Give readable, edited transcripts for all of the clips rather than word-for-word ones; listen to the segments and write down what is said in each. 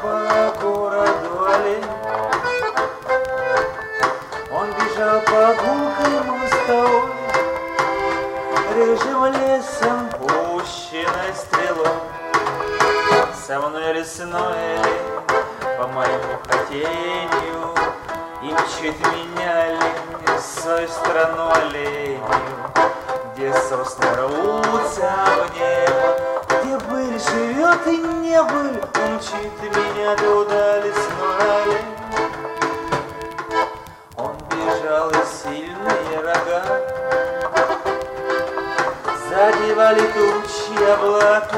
по городу олень. Он бежал по гулкой мостовой, рыжим лесом пущенной стрелой. Со мной лесной олень по моему хотению, и мчит меня олень в свою страну оленью, где сосны рвутся в небо, где быль живет и не быль, он мчит меня туда, лесной олень. Он бежал, и сильные рога задевали тучи облака,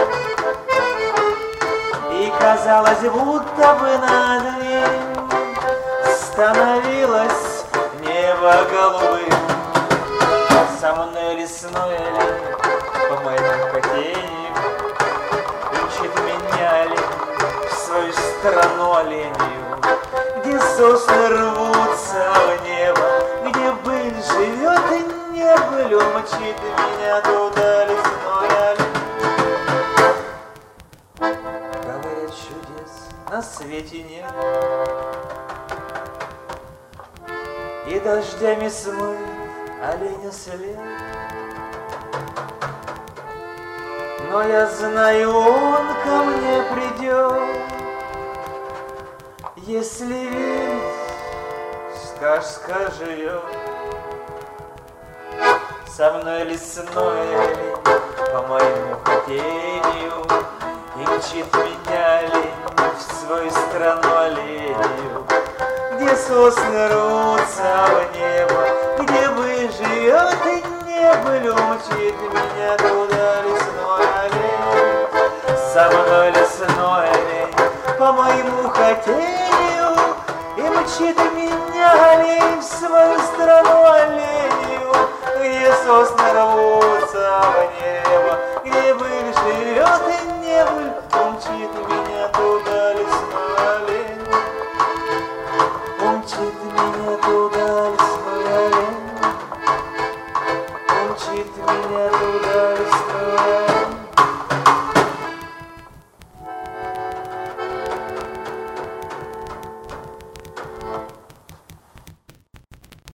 и казалось, будто бы над ним становилось небо голубым. Со мной лесной олень по моим хотениям, и мчит меня олень в свою страну оленью, где сосны рвутся в небо, где быль живет и не быль, он мчит меня туда, лесной олень. Говорят, чудес на свете нет, и дождями смыт оленя след. Но я знаю, он ко мне придет, если верить, сказка живет. Со мной лесной олень по моему хотению, и мчит меня олень в свою страну оленью, где сосны рвутся в небо, где быль живет и не быль, мчит меня туда, лесной олень. Со мной лесной олень по моему хотению, и мчит меня олень в свою страну оленью, где сосны рвутся в